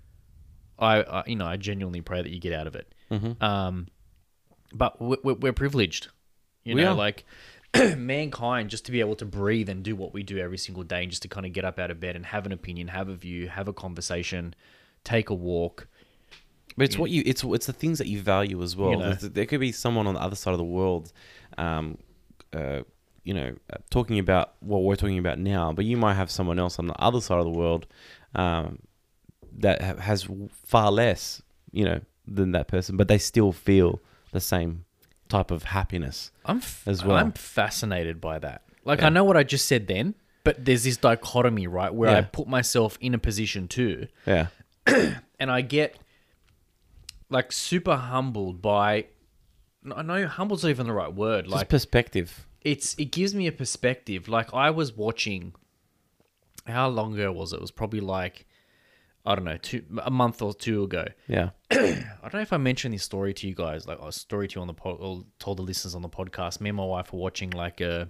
I, I you know I genuinely pray that you get out of it. Mm-hmm. Um, but we're, we're privileged, you we know, are. like mankind, just to be able to breathe and do what we do every single day, and just to kind of get up out of bed and have an opinion, have a view, have a conversation, take a walk. But it's what you it's it's the things that you value as well. You know. There could be someone on the other side of the world, um, uh, you know, uh, talking about what we're talking about now. But you might have someone else on the other side of the world, um, that ha- has far less, you know, than that person, but they still feel the same type of happiness. I'm f- as well. I'm fascinated by that. Like Yeah. I know what I just said then, but there's this dichotomy, right, where I Yeah. put myself in a position too, Yeah, and I get like super humbled by. I know humbled's not even the right word. just Like perspective. it's it gives me a perspective. Like I was watching. How long ago was it? It was probably like I don't know, two a month or two ago. Yeah, I don't know if I mentioned this story to you guys, like a story to you on the pod, or told the listeners on the podcast. Me and my wife were watching like a,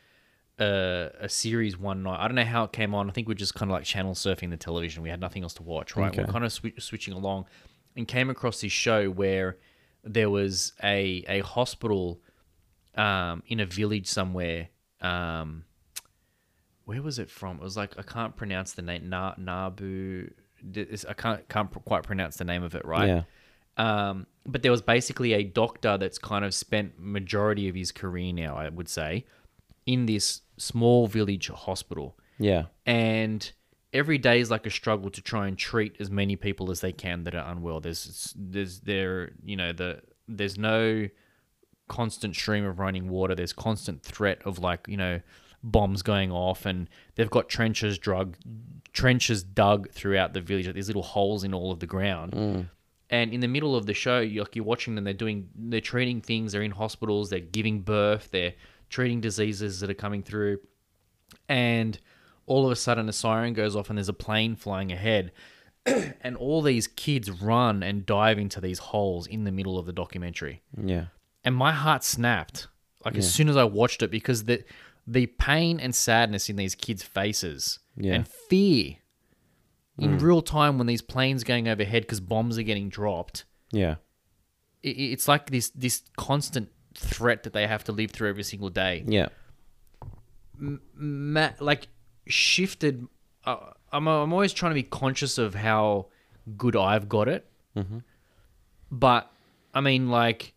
a a series one night. I don't know how it came on. I think we are just kind of like channel surfing the television. We had nothing else to watch, right? Okay. We're kind of sw- switching along, and came across this show where there was a a hospital, um, in a village somewhere. Um, where was it from? It was like I can't pronounce the name. Na Nabu. I can't can't quite pronounce the name of it, right? yeah, Um, but there was basically a doctor that's kind of spent majority of his career now, I would say, in this small village hospital. yeah, And every day is like a struggle to try and treat as many people as they can that are unwell. There's there's there you know the there's no constant stream of running water. There's constant threat of like you know bombs going off, and they've got trenches drug trenches dug throughout the village. Like these little holes in all of the ground. Mm. And in the middle of the show, you're, like, you're watching them. They're doing, they're treating things. They're in hospitals. They're giving birth. They're treating diseases that are coming through. And all of a sudden, a siren goes off, and there's a plane flying ahead, and all these kids run and dive into these holes in the middle of the documentary. Yeah. And my heart snapped, like Yeah. as soon as I watched it, because the the pain and sadness in these kids' faces Yeah. and fear. In real time, when these planes going overhead because bombs are getting dropped, Yeah. it, it's like this this constant threat that they have to live through every single day. Yeah. Ma- like shifted. Uh, I'm I'm always trying to be conscious of how good I've got it, Mm-hmm. but I mean, like,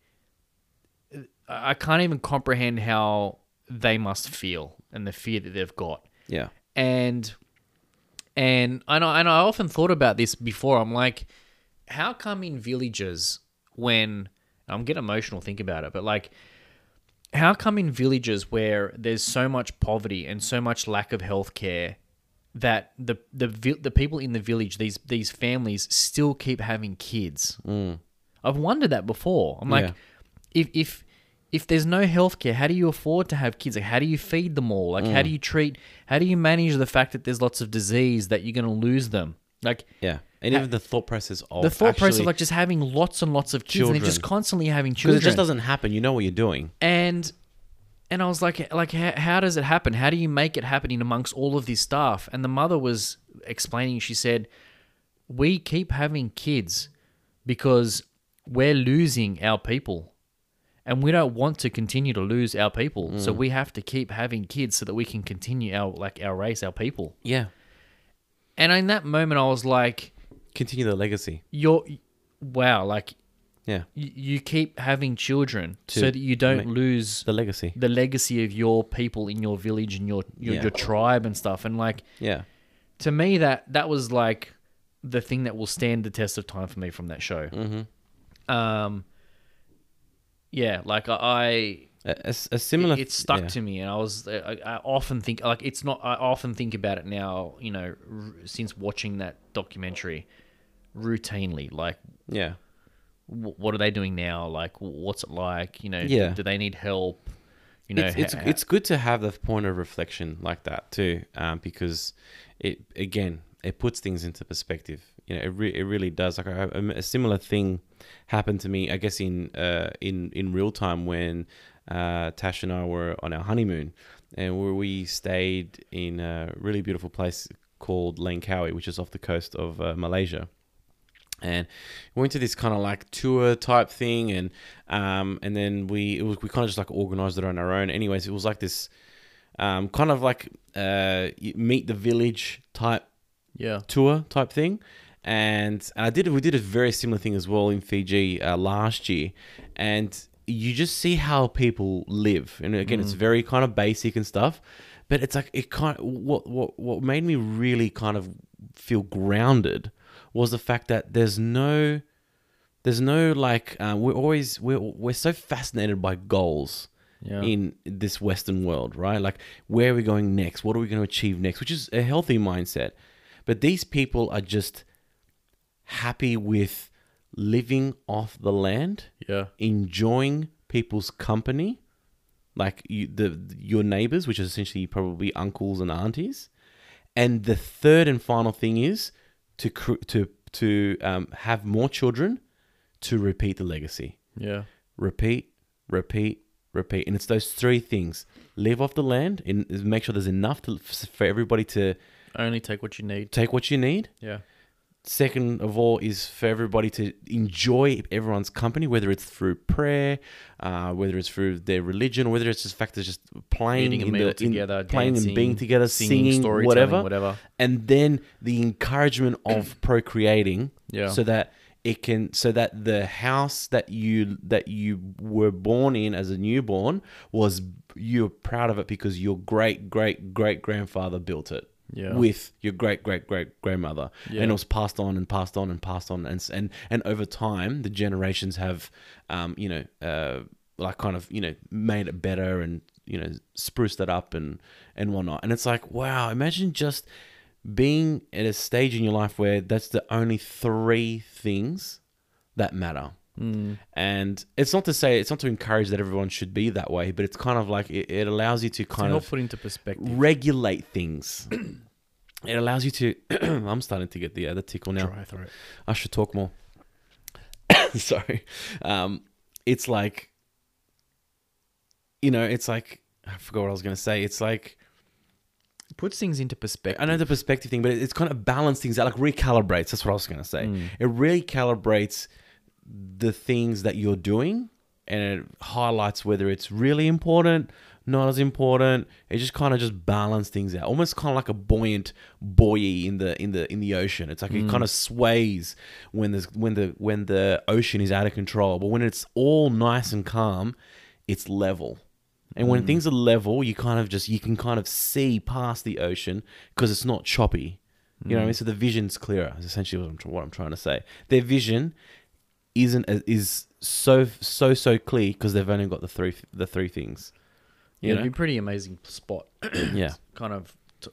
I can't even comprehend how they must feel and the fear that they've got. Yeah. And and I know, and I often thought about this before. I'm like, how come in villages when I'm getting emotional think about it, but like, how come in villages where there's so much poverty and so much lack of healthcare that the the vi- the people in the village, these these families, still keep having kids? Mm. I've wondered that before. I'm like, Yeah. if if if there's no healthcare, how do you afford to have kids? Like, how do you feed them all? Like, how do you treat? How do you manage the fact that there's lots of disease that you're going to lose them? Like, Yeah. And even the thought process of the thought process of actually- like just having lots and lots of kids, and they're just Children. constantly having because children. it just doesn't happen. You know what you're doing. and and I was like, like how, how does it happen? How do you make it happening amongst all of this stuff? And the mother was explaining. She said, "We keep having kids because we're losing our people." And we don't want to continue to lose our people, so we have to keep having kids so that we can continue our like our race, our people. Yeah. And in that moment, I was like, Continue the legacy. "You're, wow! Like Yeah. you, you keep having children To so that you don't ma- lose The legacy. the legacy of your people in your village and your your, Yeah. your tribe and stuff." And like Yeah. to me, that that was like the thing that will stand the test of time for me from that show. Mm-hmm. Um, yeah, like I. A, a, a similar. it, it stuck yeah. to me, and I was I, I often think like it's not I often think about it now, you know, r- since watching that documentary routinely, like Yeah. w- what are they doing now, like what's it like, you know, Yeah. do, do they need help, you know, it's it's, ha- it's good to have the point of reflection like that too, um, because it again it puts things into perspective. You know, it re- it really does. Like a, a similar thing happened to me, I guess, in uh in in real time when uh Tash and I were on our honeymoon, and where we stayed in a really beautiful place called Langkawi, which is off the coast of uh, Malaysia. And we went to this kind of like tour type thing, and um, and then we it was we kind of just like organized it on our own. Anyways, it was like this um, kind of like uh, you meet the village type yeah, tour type thing. And I did we did a very similar thing as well in Fiji uh, last year, and you just see how people live. And again, it's very kind of basic and stuff, but it's like it kind of, what what what made me really kind of feel grounded was the fact that there's no, there's no like uh, we're always we're we're so fascinated by goals yeah, in this Western world, right? Like where are we going next? What are we going to achieve next? Which is a healthy mindset, but these people are just happy with living off the land, yeah, enjoying people's company, like you, the your neighbors, which is essentially probably uncles and aunties. And the third and final thing is to cr- to to um, have more children to repeat the legacy. yeah, Repeat, repeat, repeat, and it's those three things: live off the land, and make sure there's enough to, for everybody to only take what you need. take what you need. Yeah, Second of all is for everybody to enjoy everyone's company, whether it's through prayer, uh, whether it's through their religion, or whether it's just fact of just playing eating a in meal the, in- together, playing dancing, and being together, singing, singing, storytelling, whatever. whatever. And then the encouragement of procreating, Yeah. so that it can, so that the house that you that you were born in as a newborn was, you're proud of it because your great great great grandfather built it. Yeah. with your great great great grandmother, Yeah. and it was passed on and passed on and passed on, and and and over time the generations have, um, you know, uh, like kind of you know made it better and you know spruced it up and and whatnot. And it's like, wow, imagine just being at a stage in your life where that's the only three things that matter. Mm. And it's not to say, it's not to encourage that everyone should be that way, but it's kind of like it, it allows you to To kind help of put into perspective. regulate things. It allows you to. I'm starting to get the uh, the tickle now. Dry throat. I should talk more. Sorry. Um, it's like, you know, it's like I forgot what I was going to say. It's like It puts things into perspective. I know the perspective thing, but it's kind of balance things out, like recalibrates. That's what I was going to say. Mm. It recalibrates the things that you're doing, and it highlights whether it's really important, not as important. It just kind of just balance things out, almost kind of like a buoyant buoy in the in the in the ocean. It's like Mm. it kind of sways when there's when the when the ocean is out of control, but when it's all nice and calm, it's level. And when Mm. things are level, you kind of just you can kind of see past the ocean because it's not choppy. You know what I mean? So the vision's clearer. Is essentially what I'm, tr- what I'm trying to say. Their vision isn't is so so so clear because they've only got the three the three things. You Yeah, know? it'd be a pretty amazing spot. Yeah. Kind of, to,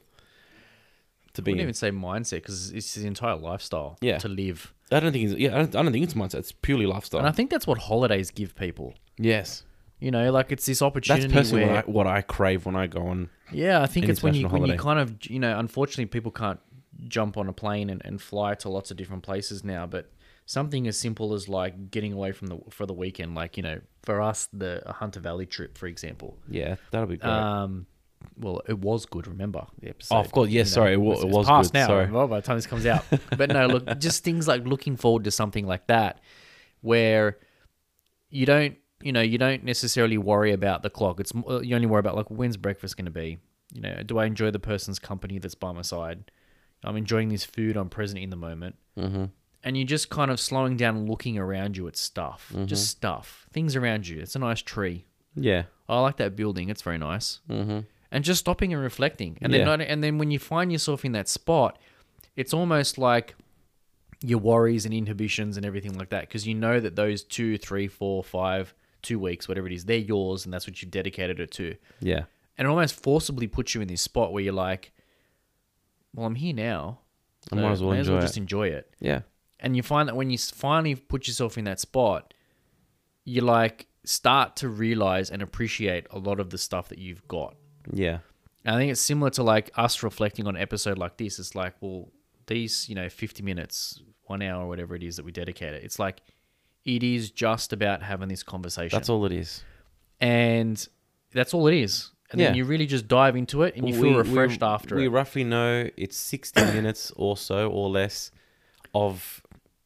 To I be wouldn't in. even say mindset because it's his entire lifestyle Yeah. to live. I don't think it's yeah. I don't, I don't think it's mindset. It's purely lifestyle. And I think that's what holidays give people. yes, You know, like it's this opportunity that's personally where, what I, what I crave when I go on. yeah, I think an it's when you international when you holiday. kind of, you know, unfortunately people can't jump on a plane and, and fly to lots of different places now, but something as simple as like getting away from the for the weekend, like, you know, for us the Hunter Valley trip, for example. Yeah, that'll be great. Um, well, it was good. Remember the episode? Oh, of course, yes, sorry, it wa- it's- it it's was past good, now. sorry. Well, by the time this comes out, but no, look, just things like looking forward to something like that, where you don't, you know, you don't necessarily worry about the clock. It's m- you only worry about like when's breakfast going to be. You know, do I enjoy the person's company that's by my side? I'm enjoying this food. I'm present in the moment. Mm-hmm. And you're just kind of slowing down and looking around you at stuff, Mm-hmm. just stuff, things around you. It's a nice tree. Yeah. I like that building. It's very nice. Mm-hmm. And just stopping and reflecting. And Yeah. then not, and then when you find yourself in that spot, it's almost like your worries and inhibitions and everything like that, because you know that those two, three, four, five, two weeks, whatever it is, they're yours, and that's what you've dedicated it to. Yeah. And it almost forcibly puts you in this spot where you're like, well, I'm here now. I might as well enjoy it. just enjoy it. Yeah. And you find that when you s- finally put yourself in that spot, you like start to realize and appreciate a lot of the stuff that you've got. Yeah. And I think it's similar to like us reflecting on an episode like this. It's like, well, these, you know, fifty minutes, one hour, whatever it is that we dedicate it. It's like, it is just about having this conversation. That's all it is. And that's all it is. And then Yeah. you really just dive into it and you feel refreshed after we it. We roughly know it's sixty minutes or so or less of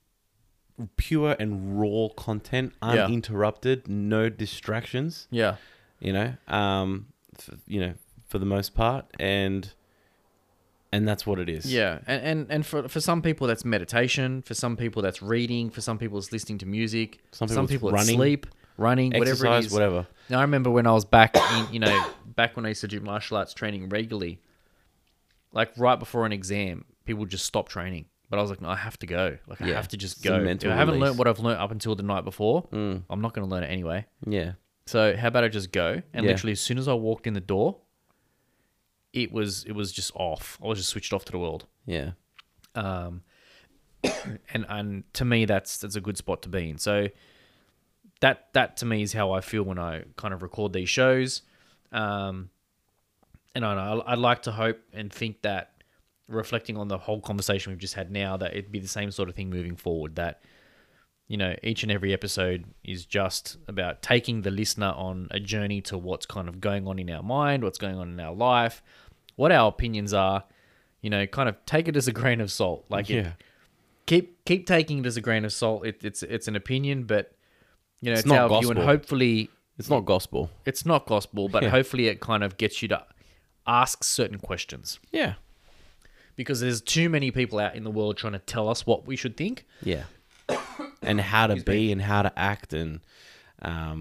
pure and raw content, Yeah. uninterrupted, no distractions, Yeah. you know, um, f- you know, for the most part. And, and that's what it is. Yeah. And, and, and for, for some people, that's meditation. For some people, that's reading. For some people, it's listening to music. Some Some people people, it's it's running, sleep, running, whatever it Exercise, is. whatever. Now, I remember when I was back in, you know, back when I used to do martial arts training regularly, like right before an exam, people would just stop training. But I was like, no, I have to go. Like, I Yeah. have to just It's a go. mental If I haven't release. learned what I've learned up until the night before, Mm. I'm not going to learn it anyway. Yeah. So how about I just go? And Yeah. literally, as soon as I walked in the door, it was it was just off. I was just switched off to the world. Yeah. Um, and and to me, that's that's a good spot to be in. So that that to me is how I feel when I kind of record these shows. Um, and I know I'd like to hope and think that, reflecting on the whole conversation we've just had now, that it'd be the same sort of thing moving forward. That, you know, each and every episode is just about taking the listener on a journey to what's kind of going on in our mind, what's going on in our life, what our opinions are. You know, kind of take it as a grain of salt. Like, it, Yeah. keep keep taking it as a grain of salt. It, it's it's an opinion, but you know, It's it's, not our view, and gospel. hopefully It's not gospel. it's not gospel, but Yeah. hopefully it kind of gets you to ask certain questions, Yeah. because there's too many people out in the world trying to tell us what we should think. Yeah. And how to Excuse be me. and how to act and, um,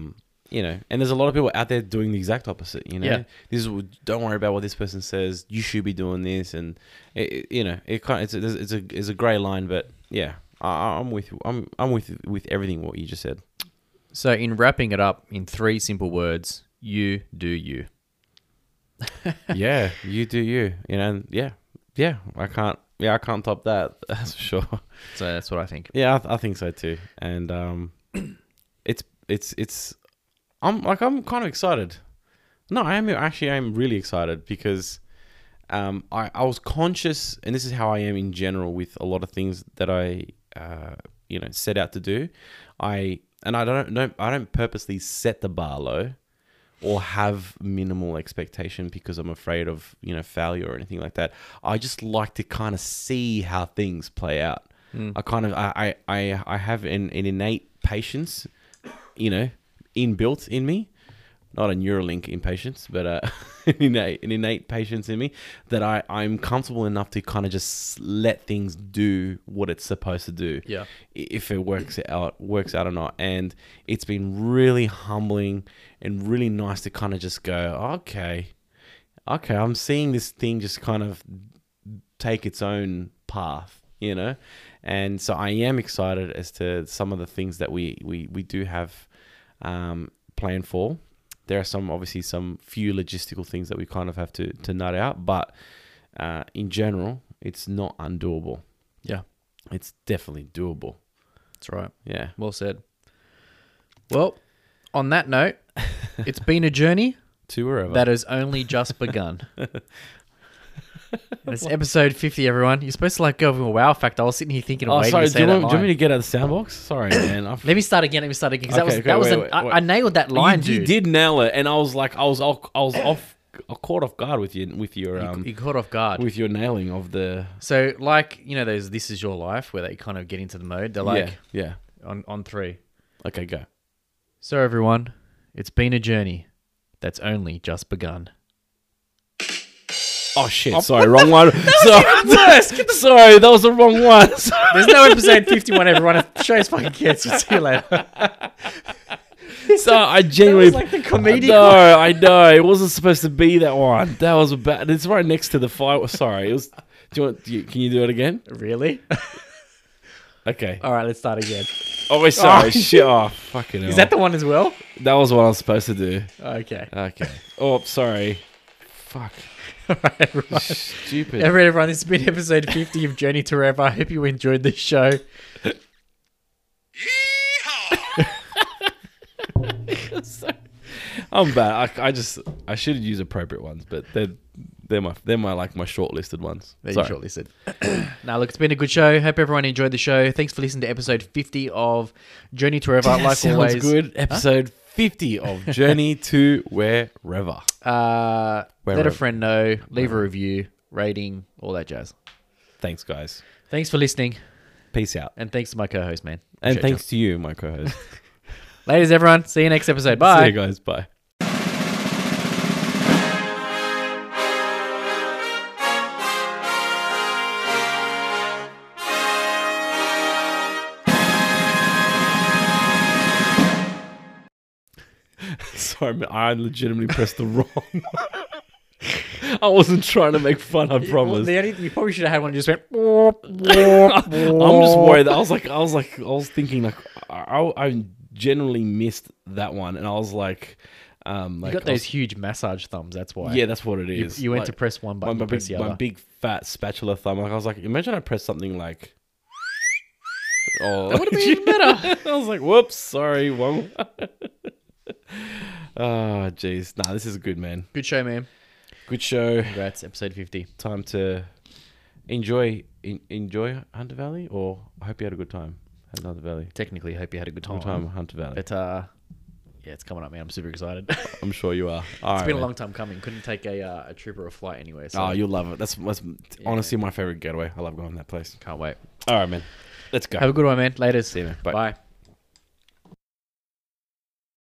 you know, and there's a lot of people out there doing the exact opposite. You know, Yeah. this is don't worry about what this person says. You should be doing this, and it, it- you know, it kind of, it's a, it's a it's a grey line, but yeah, I, I'm with you. I'm I'm with with everything what you just said. So, in wrapping it up in three simple words, you do you. Yeah, you do you. You know, and yeah, yeah. I can't. Yeah, I can't top that. That's for sure. So that's what I think. Yeah, I, th- I think so too. And um, it's it's it's. I'm like I'm kind of excited. No, I am actually. I'm really excited because um, I I was conscious, and this is how I am in general with a lot of things that I uh, you know set out to do. I and I don't don't I don't purposely set the bar low or have minimal expectation because I'm afraid of, you know, failure or anything like that. I just like to kind of see how things play out. Mm. I kind of, I, I, I have an, an innate patience, you know, inbuilt in me. Not a Neuralink impatience, but uh, an innate, an innate patience in me that I, I'm comfortable enough to kind of just let things do what it's supposed to do. Yeah. i- If it works out, works out or not. And it's been really humbling and really nice to kind of just go, okay, okay, I'm seeing this thing just kind of take its own path, you know? And so I am excited as to some of the things that we, we, we do have um, planned for. There are some, obviously, some few logistical things that we kind of have to, to nut out, but uh, in general, it's not undoable. Yeah. It's definitely doable. That's right. Yeah. Well said. Well, on that note, it's been a journey To wherever. that has only just begun. And it's episode fifty, everyone. You're supposed to like go with a wow factor. I was sitting here thinking of oh, waiting sorry. to Do say you, that want, do you want line. me to get out of the soundbox? Sorry, man. I've, Let me start again. Let me start again because that Okay, was okay, that was wait, an, wait, I, wait. I nailed that line, you, you dude. did nail it, and I was like, I was, all, I was off, I caught off guard with you, with your, You, um, you caught off guard. with your nailing of the. So, like you know, those "This Is Your Life" where they kind of get into the mode. They're like yeah, on on three. yeah. Okay, go. So, everyone, it's been a journey that's only just begun. Oh shit! Sorry, wrong one. Sorry, sorry, that was the wrong one. There's no episode fifty-one, everyone. The show's fucking cancelled. See you later. So I genuinely, That was like the comedic No, one. I know it wasn't supposed to be that one. That was bad. It's right next to the fire. Sorry, it was. Do you want? Do you, can you do it again? Really? Okay. All right, let's start again. Oh wait, sorry. Oh, shit. Oh fucking hell. Is that the one as well? That was what I was supposed to do. Okay. Okay. Oh, sorry. Fuck. All right, everyone. Stupid. Everyone, everyone, this has been episode fifty of Journey to Wherever. I hope you enjoyed this show. I'm bad. I, I just I should use appropriate ones, but they're they're my they're my like my shortlisted ones. There Sorry. you shortlisted. Now, look, it's been a good show. Hope everyone enjoyed the show. Thanks for listening to episode fifty of Journey to Wherever. That Like sounds always, good. Episode fifty of Journey to Wherever. Uh, let Wherever. a friend know. Leave a review, rating, all that jazz. Thanks, guys. Thanks for listening, Peace out. and thanks to my co-host, man. And Appreciate thanks to you, my co-host. you. Ladies, everyone. See you next episode. Bye. See you guys. Bye. Sorry, man. I legitimately pressed the wrong one. I wasn't trying to make fun, I Well, promise. the only, you probably should have had one that just went. I'm just worried. That I was like, I was like, I was thinking like, I, I generally missed that one, and I was like, um, You like got I those was- huge massage thumbs. That's why. yeah, that's what it You, is. you went Like, to press one my, button, my and press big, the my other. big fat spatula thumb. Like I was like, imagine I pressed something like. Oh, That would have been even better. I was like, whoops, sorry, one. Oh, jeez. Nah, this is good, man. Good show, man. Good show. Congrats, episode fifty. Time to enjoy in, enjoy Hunter Valley, or I hope you had a good time at Hunter Valley. Technically, hope you had a good time. Good time at Hunter Valley. But uh, yeah, it's coming up, man. I'm super excited. It's I'm sure you are. All right, been a man. long time coming. Couldn't take a uh, a trip or a flight anyway. So Oh, you'll love it. That's, that's Yeah. honestly my favorite getaway. I love going to that place. can't wait. All right, man. Let's go. Have a good one, man. Later. See you, man. Bye. Bye.